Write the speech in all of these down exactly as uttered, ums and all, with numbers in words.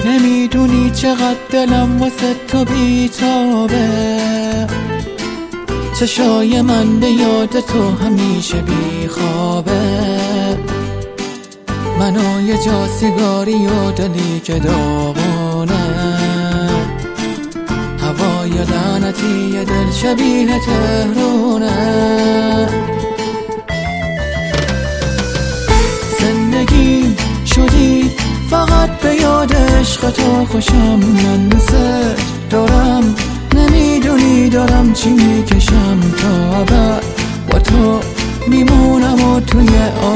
نمیدونی چقدر دلم واسه تو بیتابه، چشای من به یاد تو همیشه بیخوابه. منو یه جا سیگاری و دلی که داغونه، هوای لعنتی یه دل شبیه تهرونه. زندگی شدی فقط به یاد عشق تو خوشم، من دوست دارم نمیدونی دارم چی میکشم تا ابد. با تو میمونم و توی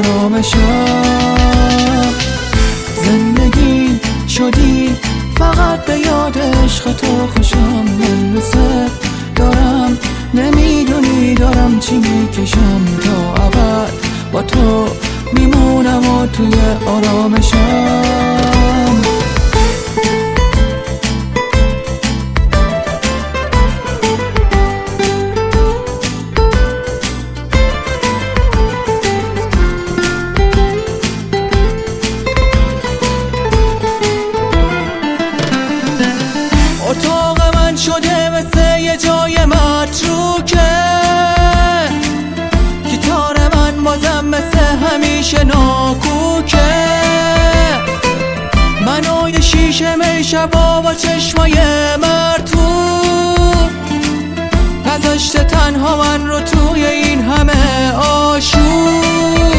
آرامشم. زندگی شدی فقط به یاد عشق تو خوشم، من دوست دارم نمیدونی دارم چی میکشم تا ابد. با تو میمونم و توی آرامشم. اتاق من شده مثل یه جای متروکه، گیتار من بازم مثل همیشه ناکوکه. منو یه شیشه می شبا با چشمای مرطوب، نذاشته تنها من رو توی این همه آشوب.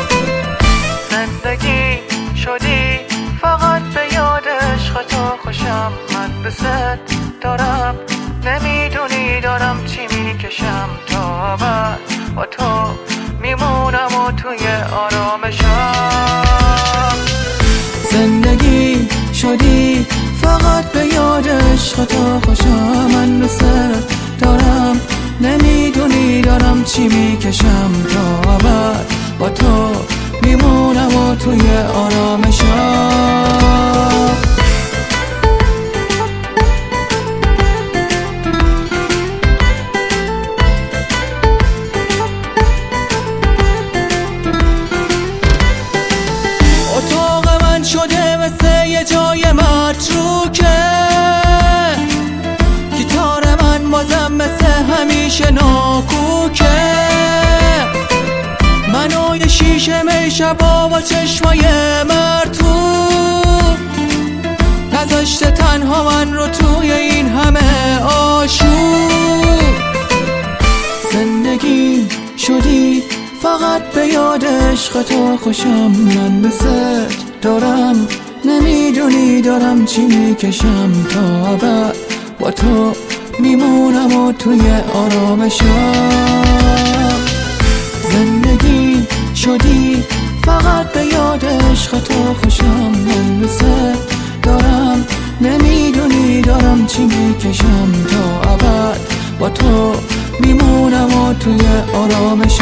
زندگی شدی فقط به یاد عشق تو خوشم، من دوست دارم نمیدونی دارم چی میکشم تا ابد. با تو میمونم و توی آرامشم. زندگی شدی فقط به یاد عشق تو خوشم، من دوست دارم نمیدونی دارم چی میکشم تا ابد. با تو میمونم و توی آرامشم. اتاق من شده مثل یه جای متروکه، گیتار من بازم مثل همیشه ناکوکه. منو یه شیشه می شبا با چشمای مرطوب، نذاشته تنها من رو توی این همه آشوب. زندگی شدی فقط به یاد عشق تو خوشم، من دوست دارم نمیدونی دارم چی میکشم تا ابد. با تو میمونم و توی آرامشم. زندگی شدی فقط به یاد عشق تو خوشم، من دوست دارم نمیدونی دارم چی میکشم تا ابد. با تو میمونم و توی آرامشم.